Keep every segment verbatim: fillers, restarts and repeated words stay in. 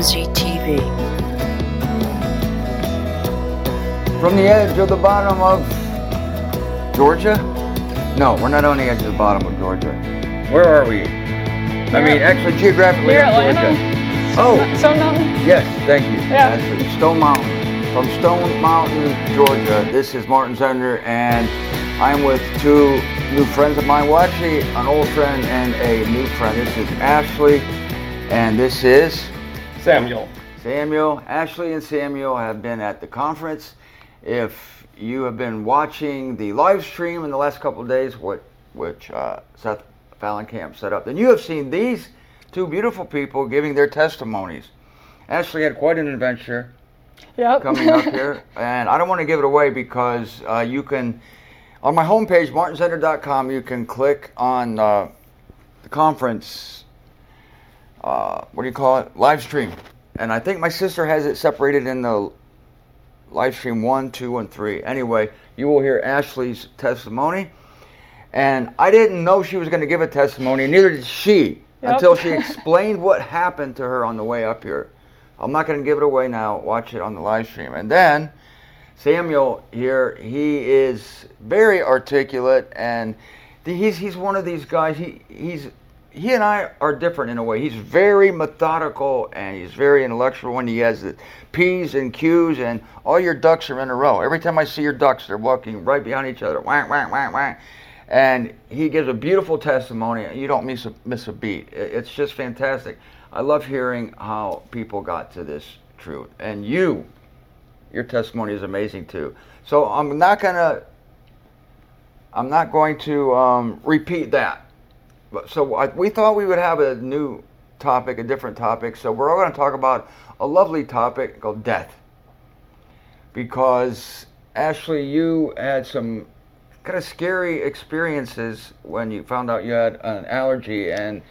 Street T V. From the edge of the bottom of Georgia? No, we're not on the edge of the bottom of Georgia. Where are we? I mean, actually, geographically, Near in Atlanta. Georgia. Oh, Stone Mountain? yes, thank you. Yeah. Actually, Stone Mountain. From Stone Mountain, Georgia. This is Martin Zender, and I'm with two new friends of mine. Well, actually, an old friend and a new friend. This is Ashley, and this is Samuel. Samuel. Ashley and Samuel have been at the conference. If you have been watching the live stream in the last couple of days, what, which uh, Seth Fallenkamp set up, then you have seen these two beautiful people giving their testimonies. Ashley had quite an adventure Yep. coming up here, and I don't want to give it away because uh, you can, on my homepage, martin zender dot com, you can click on uh, the conference, uh, what do you call it, live stream. And I think my sister has it separated in the live stream one, two, and three. Anyway, you will hear Ashley's testimony. And I didn't know she was going to give a testimony, and neither did she, Yep. until she explained what happened to her on the way up here. I'm not going to give it away now. Watch it on the live stream. And then Samuel here, he is very articulate, and he's he's one of these guys. He he's he and I are different in a way. He's very methodical and he's very intellectual when he has the P's and Q's, and all your ducks are in a row. Every time I see your ducks, they're walking right behind each other. Wah, wah, wah, wah. And he gives a beautiful testimony. You don't miss a, miss a beat. It's just fantastic. I love hearing how people got to this truth. And you, your testimony is amazing too. So I'm not gonna, I'm not going to um, repeat that. But so I, we thought we would have a new topic, a different topic. So we're all going to talk about a lovely topic called death. Because Ashley, you had some kind of scary experiences when you found out you had an allergy, and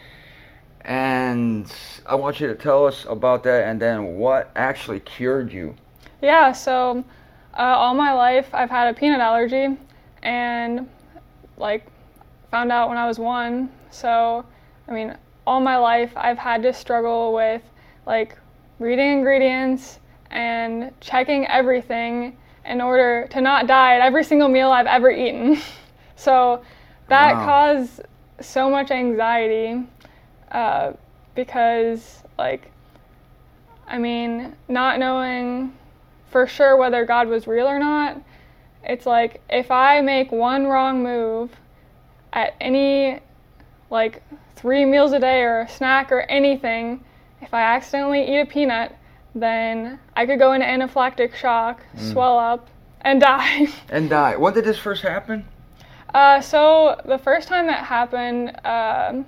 and I want you to tell us about that, and then what actually cured you. Yeah, so uh, all my life I've had a peanut allergy, and like found out when I was one. So, I mean, all my life I've had to struggle with like reading ingredients and checking everything in order to not die at every single meal I've ever eaten. So that Wow. caused so much anxiety uh, because, like, I mean, not knowing for sure whether God was real or not, it's like if I make one wrong move at any, like, three meals a day or a snack or anything, if I accidentally eat a peanut, then I could go into anaphylactic shock, mm. swell up, and die. And die. When did this first happen? Uh, so the first time that happened um,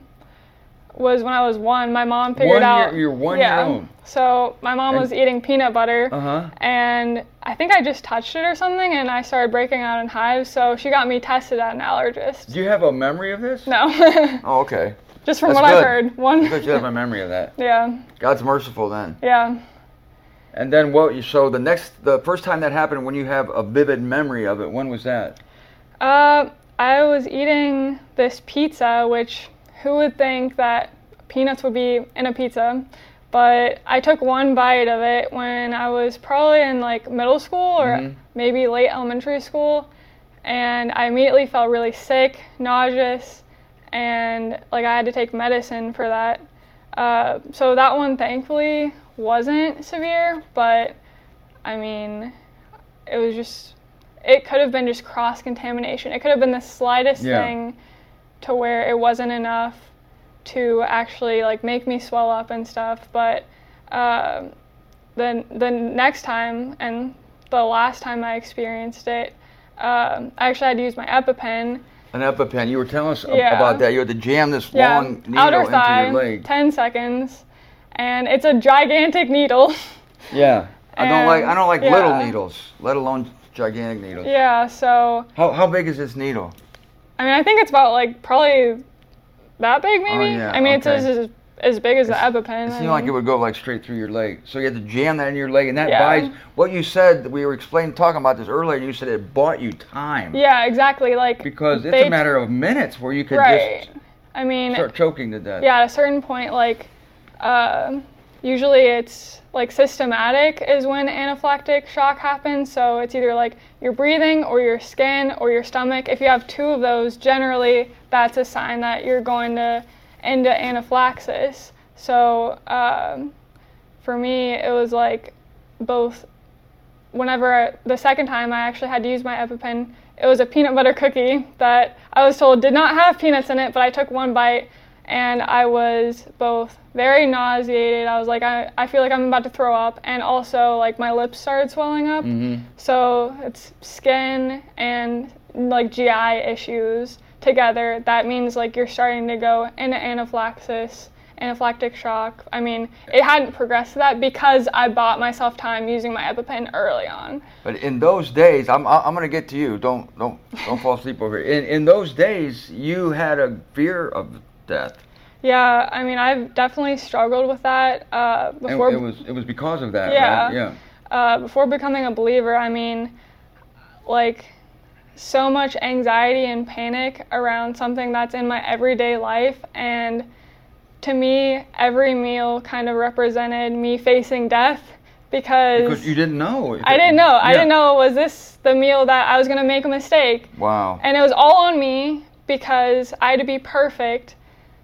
was when I was one. My mom figured one out. Year, you're one yeah, year old. So my mom And- was eating peanut butter, Uh-huh. and I think I just touched it or something, and I started breaking out in hives. So she got me tested at an allergist. Do you have a memory of this? No. Oh, okay. Just from That's what good. I've heard. One. Good you have a memory of that. Yeah. God's merciful then. Yeah. And then what? You so the next, the first time that happened, when you have a vivid memory of it, when was that? Uh, I was eating this pizza, which who would think that peanuts would be in a pizza? But I took one bite of it when I was probably in like middle school or Mhm. maybe late elementary school, and I immediately felt really sick, nauseous, and like I had to take medicine for that. Uh, so that one thankfully wasn't severe, but I mean, it was just, it could have been just cross-contamination. It could have been the slightest Yeah. thing to where it wasn't enough to actually like make me swell up and stuff. But uh, the, the next time and the last time I experienced it, uh, I actually had to use my EpiPen. An EpiPen. You were telling us a- Yeah. about that. You had to jam this Yeah, long needle outer into thigh, your leg. ten seconds, and it's a gigantic needle. Yeah. I don't like I don't like And, little yeah. needles, let alone gigantic needles. Yeah, so How how big is this needle? I mean, I think it's about like probably that big, maybe. Oh, yeah, I mean, okay. it's as, as big as the EpiPen. It I seemed like it mean. would go like straight through your leg. So you had to jam that in your leg, and that Yeah. buys what you said. We were explaining talking about this earlier. You said it bought you time. Yeah, exactly. Like Because it's they- a matter of minutes where you could right. just I mean, start choking to death. yeah, at a certain point, like, uh, usually it's like systematic is when anaphylactic shock happens. So it's either like your breathing or your skin or your stomach. If you have two of those, generally that's a sign that you're going to into anaphylaxis. So um, for me, it was like both. Whenever I, the second time I actually had to use my EpiPen, it was a peanut butter cookie that I was told did not have peanuts in it, but I took one bite and I was both very nauseated. I was like, I, I feel like I'm about to throw up, and also like my lips started swelling up. Mm-hmm. So it's skin and like G I issues together. That means like you're starting to go into anaphylaxis. Anaphylactic shock. I mean, it hadn't progressed to that because I bought myself time using my EpiPen early on. But in those days, I'm I'm gonna get to you. Don't don't don't fall asleep over here. In in those days, you had a fear of death. Yeah, I mean, I've definitely struggled with that. Uh, before and it was it was because of that. Yeah. Right? Yeah. Uh, before becoming a believer, I mean, like, so much anxiety and panic around something that's in my everyday life, and to me, every meal kind of represented me facing death because, because you didn't know. I didn't know. Yeah. I didn't know, was this the meal that I was going to make a mistake? Wow. And it was all on me because I had to be perfect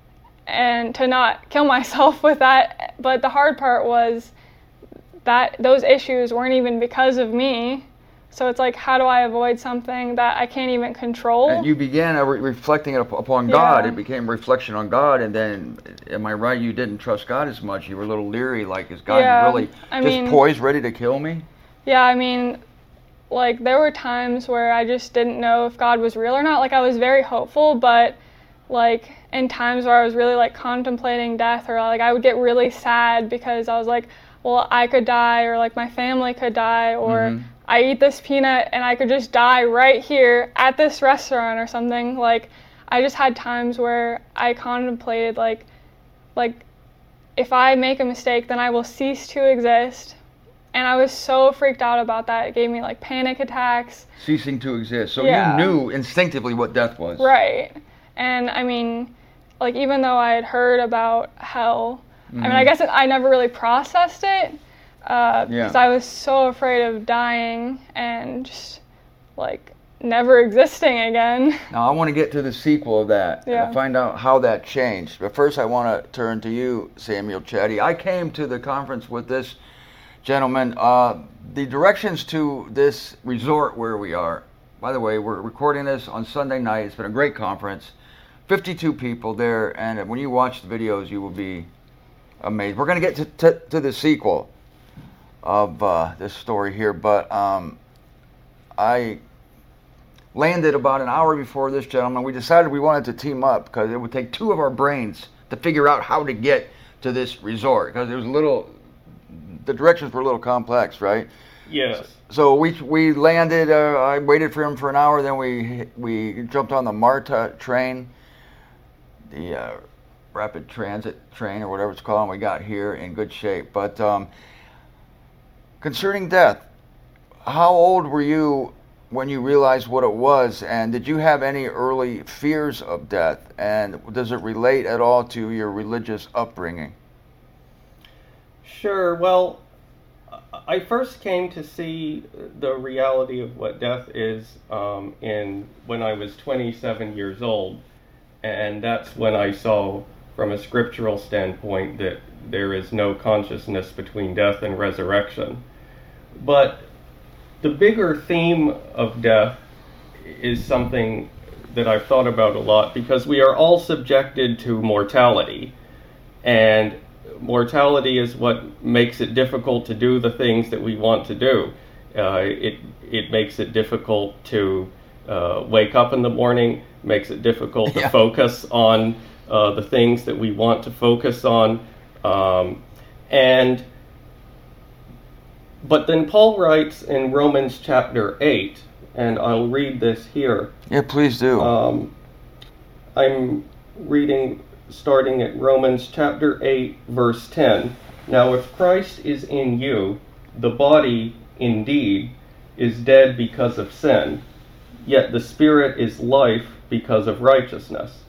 and to not kill myself with that. But the hard part was that those issues weren't even because of me. So it's like, how do I avoid something that I can't even control? And you began uh, re- reflecting it up- upon Yeah. God. It became reflection on God, and then, am I right, you didn't trust God as much. You were a little leery, like, is God Yeah, really I just mean- poised, ready to kill me? Yeah, I mean, like, there were times where I just didn't know if God was real or not. Like, I was very hopeful, but, like, in times where I was really, like, contemplating death, or, like, I would get really sad because I was like, well, I could die, or, like, my family could die, or Mhm. I eat this peanut and I could just die right here at this restaurant or something. Like, I just had times where I contemplated, like, like, if I make a mistake, then I will cease to exist. And I was so freaked out about that. It gave me, like, panic attacks. Ceasing to exist. So Yeah. you knew instinctively what death was. Right. And, I mean, like, even though I had heard about hell, Mm-hmm. I mean, I guess it, I never really processed it. Because uh, Yeah. I was so afraid of dying and just, like, never existing again. Now, I want to get to the sequel of that Yeah. and find out how that changed. But first, I want to turn to you, Samuel Chatty. I came to the conference with this gentleman. Uh, the directions to this resort where we are, by the way, we're recording this on Sunday night. It's been a great conference. fifty-two people there, and when you watch the videos, you will be amazed. We're going to get to, to, to the sequel of uh, this story here, but um, I landed about an hour before this gentleman. We decided we wanted to team up because it would take two of our brains to figure out how to get to this resort, because it was a little, the directions were a little complex, right? Yes. So we we landed. Uh, I waited for him for an hour. Then we we jumped on the MARTA train, the uh, rapid transit train or whatever it's called. And we got here in good shape. But um, concerning death, how old were you when you realized what it was? And did you have any early fears of death? And does it relate at all to your religious upbringing? Sure. Well, I first came to see the reality of what death is um, in when I was twenty-seven years old, and that's when I saw, from a scriptural standpoint, that there is no consciousness between death and resurrection. But the bigger theme of death is something that I've thought about a lot, because we are all subjected to mortality, and mortality is what makes it difficult to do the things that we want to do. Uh, it it makes it difficult to uh, wake up in the morning, makes it difficult to Yeah. focus on uh, the things that we want to focus on. Um, and but then Paul writes in Romans chapter eight, and I'll read this here. Yeah, please do. Um, I'm reading starting at Romans chapter eight, verse ten. Now if Christ is in you, the body indeed is dead because of sin, yet the spirit is life because of righteousness.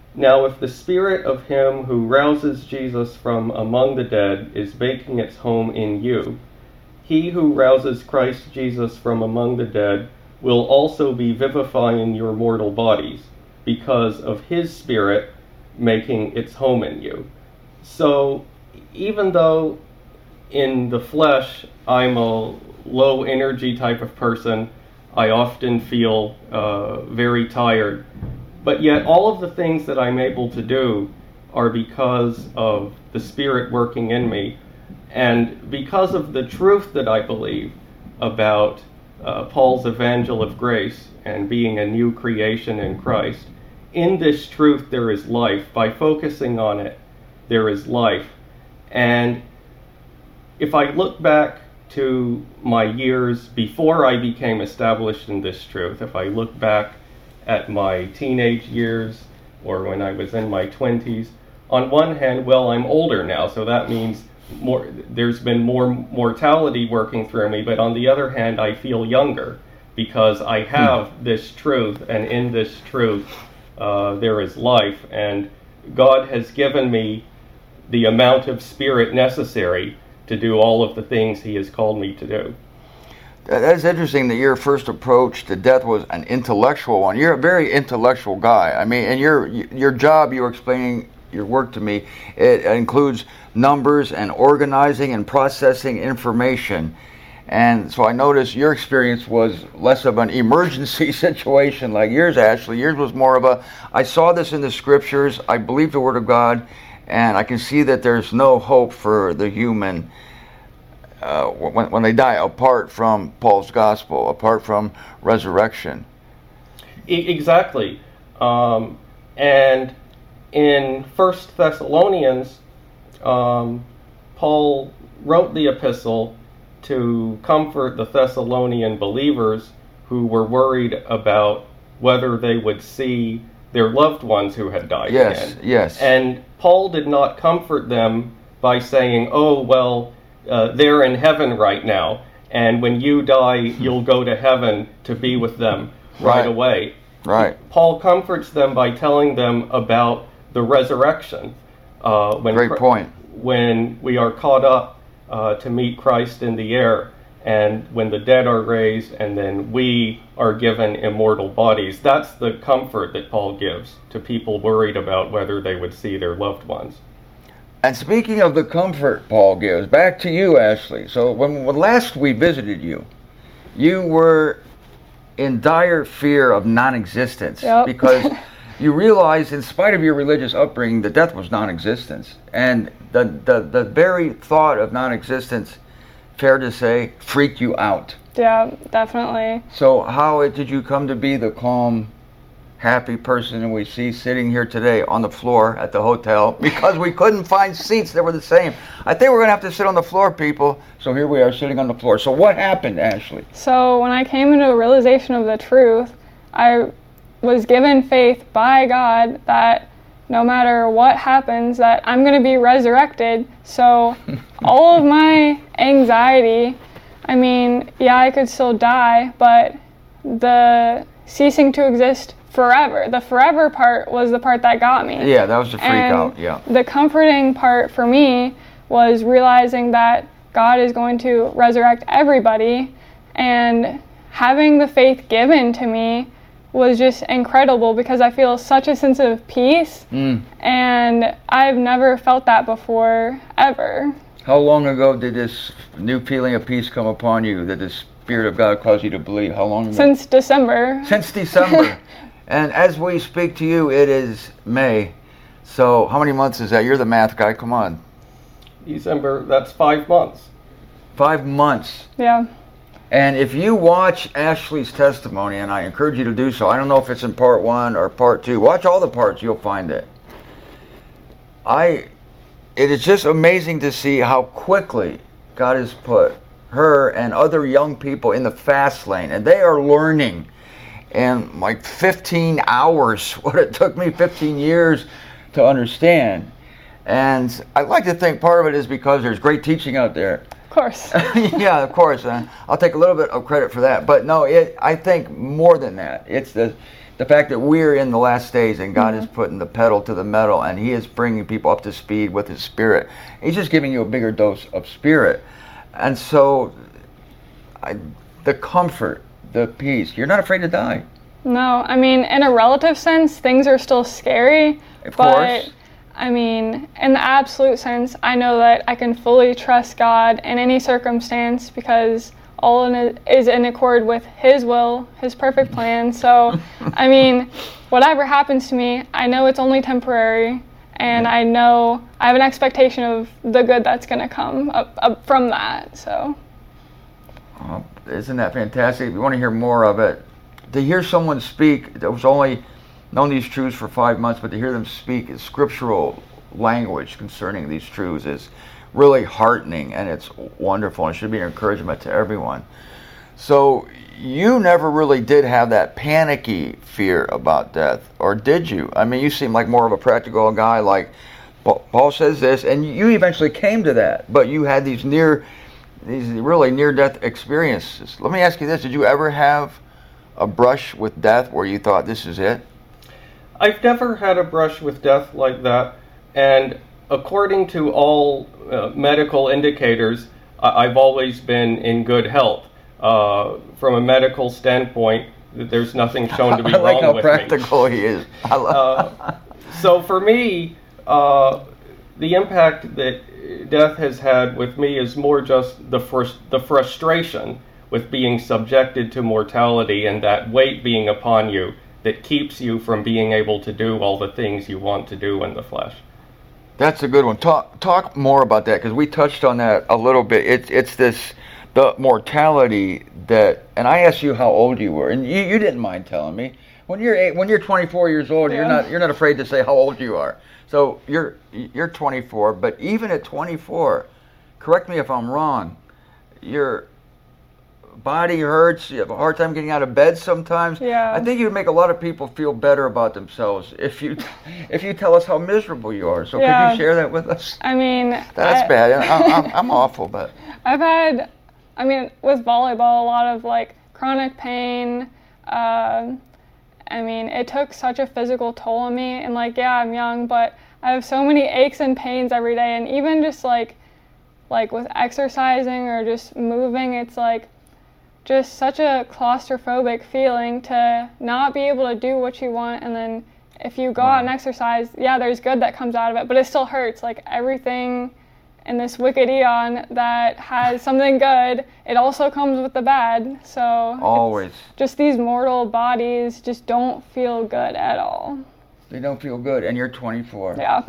Now if the spirit of him who rouses Jesus from among the dead is making its home in you, he who rouses Christ Jesus from among the dead will also be vivifying your mortal bodies, because of his spirit making its home in you. So even though in the flesh I'm a low energy type of person, I often feel uh, very tired, but yet all of the things that I'm able to do are because of the Spirit working in me, and because of the truth that I believe about uh, Paul's evangel of grace and being a new creation in Christ. In this truth there is life. By focusing on it, there is life. And if I look back to my years before I became established in this truth, if I look back at my teenage years or when I was in my twenties, on one hand, well, I'm older now, so that means more, there's been more mortality working through me, but on the other hand, I feel younger because I have hmm. this truth, and in this truth, uh, there is life, and God has given me the amount of spirit necessary to do all of the things he has called me to do. That's interesting that your first approach to death was an intellectual one. You're a very intellectual guy. I mean, and your your job, you were explaining your work to me, it includes numbers and organizing and processing information. And so I noticed your experience was less of an emergency situation like yours, Ashley. Yours was more of a, I saw this in the scriptures, I believe the Word of God, and I can see that there's no hope for the human uh, when, when they die apart from Paul's gospel, apart from resurrection. Exactly. Um, and in First Thessalonians, um, Paul wrote the epistle to comfort the Thessalonian believers who were worried about whether they would see their loved ones who had died yes, again. Yes, yes. And Paul did not comfort them by saying, oh, well, uh, they're in heaven right now, and when you die, you'll go to heaven to be with them right, right away. Right. Paul comforts them by telling them about the resurrection. Uh, when Great point. When we are caught up uh, to meet Christ in the air, and when the dead are raised, and then we are given immortal bodies. That's the comfort that Paul gives to people worried about whether they would see their loved ones. And speaking of the comfort Paul gives, back to you, Ashley. So when, when last we visited you, you were in dire fear of non-existence. Yep. Because you realized, in spite of your religious upbringing, that death was non-existence. And the, the, the very thought of non-existence, fair to say, freaked you out. Yeah, definitely. So how did you come to be the calm, happy person we see sitting here today on the floor at the hotel because we couldn't find seats that were the same? I think we're going to have to sit on the floor, people. So here we are sitting on the floor. So what happened, Ashley? So when I came into a realization of the truth, I was given faith by God that no matter what happens, that I'm going to be resurrected. So all of my anxiety, I mean, yeah, I could still die, but the ceasing to exist forever, the forever part was the part that got me. Yeah, that was the freak and out, yeah. The comforting part for me was realizing that God is going to resurrect everybody, and having the faith given to me was just incredible because I feel such a sense of peace, mm. and I've never felt that before, ever. How long ago did this new feeling of peace come upon you, that the Spirit of God caused you to believe? How long ago? Since December. Since December. And as we speak to you, it is May. So how many months is that? You're the math guy, come on. December, that's five months. Five months. Yeah. And if you watch Ashley's testimony, and I encourage you to do so, I don't know if it's in part one or part two. Watch all the parts, you'll find it. I, it is just amazing to see how quickly God has put her and other young people in the fast lane, and they are learning. And like fifteen hours, what it took me fifteen years to understand. And I like to think part of it is because there's great teaching out there. course. Yeah, of course. Uh, I'll take a little bit of credit for that. But no, it. I think more than that. It's the the fact that we're in the last days and God mm-hmm. is putting the pedal to the metal and He is bringing people up to speed with His Spirit. He's just giving you a bigger dose of Spirit. And so I, the comfort, the peace, you're not afraid to die. No, I mean, in a relative sense, things are still scary. Of but, course. I mean, in the absolute sense, I know that I can fully trust God in any circumstance because all in it is in accord with His will, His perfect plan. So, I mean, whatever happens to me, I know it's only temporary, and I know I have an expectation of the good that's going to come up, up from that. So, oh, isn't that fantastic? If you want to hear more of it, to hear someone speak that was only known these truths for five months, but to hear them speak scriptural language concerning these truths is really heartening, and it's wonderful, and it should be an encouragement to everyone. So you never really did have that panicky fear about death, or did you? I mean, you seem like more of a practical guy, like Paul says this, and you eventually came to that, but you had these near, these really near-death experiences. Let me ask you this, did you ever have a brush with death where you thought, this is it? I've never had a brush with death like that, and according to all uh, medical indicators, I- I've always been in good health. Uh, from a medical standpoint, there's nothing shown to be I like wrong how with practical me. he is. I love uh, so for me, uh, the impact that death has had with me is more just the frust- the frustration with being subjected to mortality and that weight being upon you that keeps you from being able to do all the things you want to do in the flesh. That's a good one. Talk talk more about that, because we touched on that a little bit. It's it's this the mortality that, and I asked you how old you were, and you, you didn't mind telling me. When you're eight, when you're twenty-four years old, yeah. you're not you're not afraid to say how old you are. So you're you're twenty-four, but even at twenty-four, correct me if I'm wrong, your body hurts, you have a hard time getting out of bed sometimes. Yeah. I think you would make a lot of people feel better about themselves if you if you tell us how miserable you are. So yeah. could you share that with us? I mean, that's I, bad. I, I'm, I'm awful, but I've had, I mean, with volleyball, a lot of like chronic pain. Um, I mean, it took such a physical toll on me, and like, yeah, I'm young, but I have so many aches and pains every day, and even just like, like with exercising or just moving, it's like just such a claustrophobic feeling to not be able to do what you want, and then if you go wow. out and exercise, yeah, there's good that comes out of it, but it still hurts. Like everything in this wicked eon that has something good, it also comes with the bad. So always just these mortal bodies just don't feel good at all. They don't feel good, and you're twenty-four. Yeah.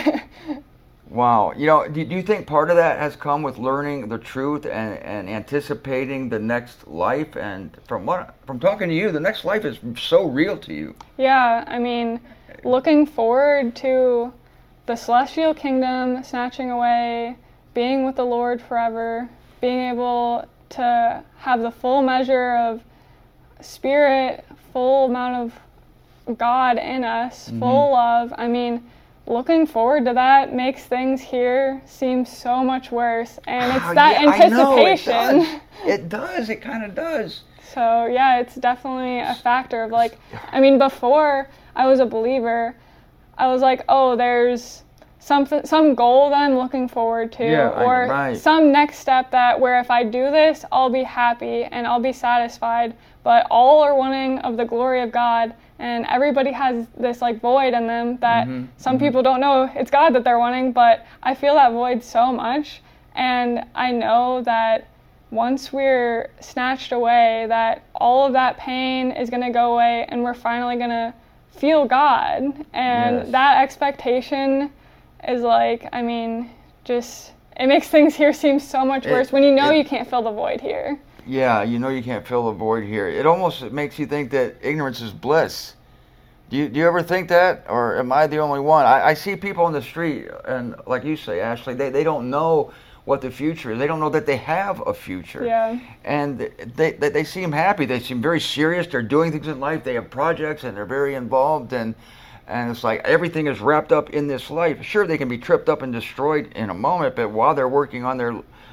Wow. You know, do you think part of that has come with learning the truth and, and anticipating the next life? And from what from talking to you, the next life is so real to you. Yeah, I mean, looking forward to the celestial kingdom, snatching away, being with the Lord forever, being able to have the full measure of Spirit, full amount of God in us, mm-hmm. full love. I mean, looking forward to that makes things here seem so much worse, and it's oh, that yeah, anticipation. I know, it does. It does. It kind of does. So yeah, it's definitely a factor of like, I mean, before I was a believer, I was like, oh, there's something, some goal that I'm looking forward to, yeah, or right. some next step that where if I do this, I'll be happy and I'll be satisfied. But all are wanting of the glory of God. And everybody has this like void in them that mm-hmm, some mm-hmm. people don't know it's God that they're wanting, but I feel that void so much. And I know that once we're snatched away, that all of that pain is going to go away and we're finally going to feel God. And yes. that expectation is like, I mean, just, it makes things here seem so much worse it, when you know it, you can't fill the void here. Yeah, you know you can't fill the void here. It almost makes you think that ignorance is bliss. Do you, do you ever think that? Or am I the only one? I, I see people on the street, and like you say, Ashley, they, they don't know what the future is. They don't know that they have a future. Yeah. And they, they, they seem happy. They seem very serious. They're doing things in life. They have projects, and they're very involved. And, and it's like everything is wrapped up in this life. Sure, they can be tripped up and destroyed in a moment, but while they're working on their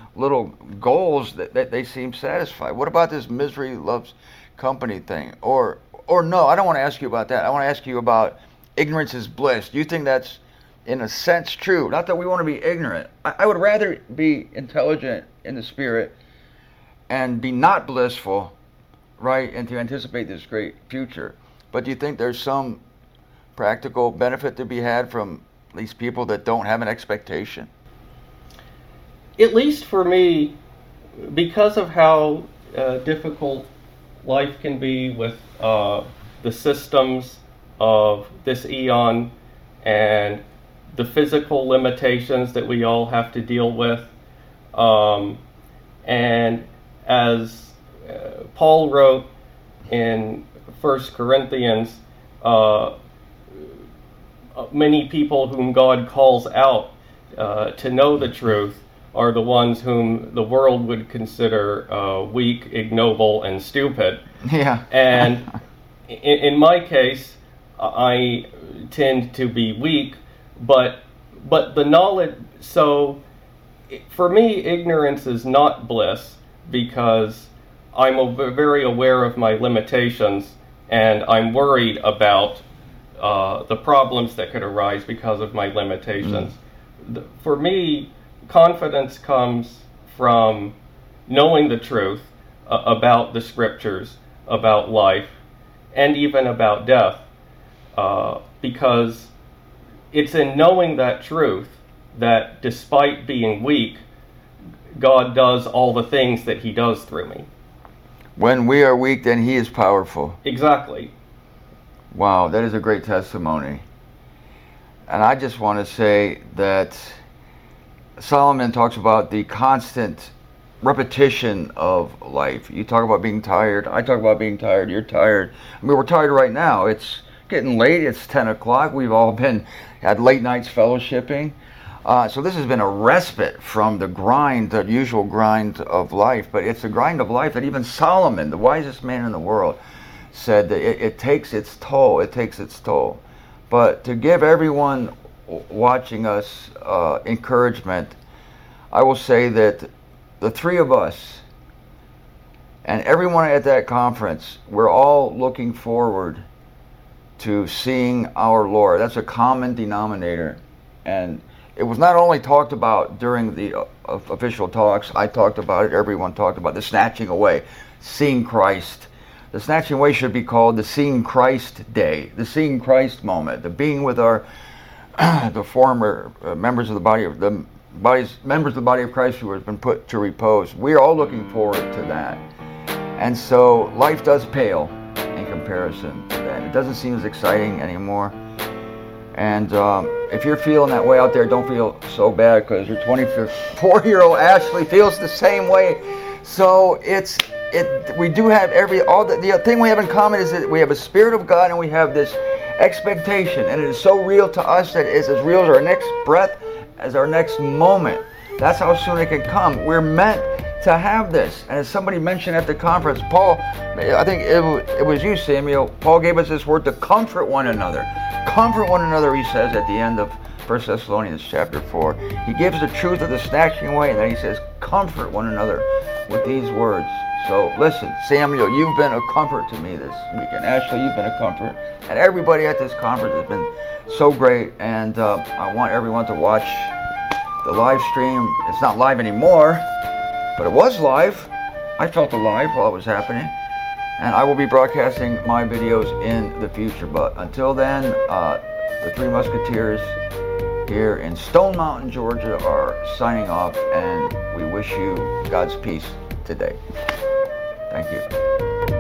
little goals that, that they seem satisfied. What about this misery loves company thing? Or, or no, I don't want to ask you about that. I want to ask you about ignorance is bliss. Do you think that's, in a sense, true? Not that we want to be ignorant. I, I would rather be intelligent in the spirit and be not blissful, right, and to anticipate this great future. But do you think there's some practical benefit to be had from these people that don't have an expectation? At least for me, because of how uh, difficult life can be with uh, the systems of this eon and the physical limitations that we all have to deal with, um, and as uh, Paul wrote in First Corinthians, uh, many people whom God calls out uh, to know the truth are the ones whom the world would consider uh, weak, ignoble, and stupid. Yeah. And in, in my case, I tend to be weak, but but the knowledge, so for me, ignorance is not bliss, because I'm a, very aware of my limitations, and I'm worried about uh, the problems that could arise because of my limitations. Mm. The, for me, confidence comes from knowing the truth uh, about the scriptures, about life, and even about death, uh, because it's in knowing that truth that despite being weak, God does all the things that he does through me. When we are weak, then he is powerful. Exactly. Wow, that is a great testimony. And I just want to say that Solomon talks about the constant repetition of life. You talk about being tired. I talk about being tired. You're tired. I mean, we're tired right now. It's getting late. It's ten o'clock. We've all been had late nights fellowshipping. Uh, so this has been a respite from the grind, the usual grind of life. But it's a grind of life that even Solomon, the wisest man in the world, said that it, it takes its toll. It takes its toll. But to give everyone watching us uh, encouragement, I will say that the three of us and everyone at that conference, we're all looking forward to seeing our Lord. That's a common denominator. And it was not only talked about during the uh, official talks, I talked about it, everyone talked about the snatching away, seeing Christ. The snatching away should be called the Seeing Christ Day, the Seeing Christ moment, the being with our the former uh, members of the body of the bodies, members of the body of Christ who have been put to repose. We are all looking forward to that. And so life does pale in comparison to that. It doesn't seem as exciting anymore. And um, if you're feeling that way out there, don't feel so bad, because your twenty-four-year-old Ashley feels the same way. So it's it. We do have every all the, the thing we have in common is that we have a Spirit of God and we have this expectation, and it is so real to us that it's as real as our next breath, as our next moment. That's how soon it can come. We're meant to have this. And as somebody mentioned at the conference, Paul, I think it, it was you, Samuel, Paul gave us this word to comfort one another. Comfort one another, he says at the end of First Thessalonians chapter four. He gives the truth of the snatching away, and then he says, comfort one another with these words. So listen, Samuel, you've been a comfort to me this weekend. Ashley, you've been a comfort. And everybody at this conference has been so great. And uh, I want everyone to watch the live stream. It's not live anymore, but it was live. I felt alive while it was happening. And I will be broadcasting my videos in the future. But until then, uh, the Three Musketeers here in Stone Mountain, Georgia are signing off. And we wish you God's peace today. Thank you.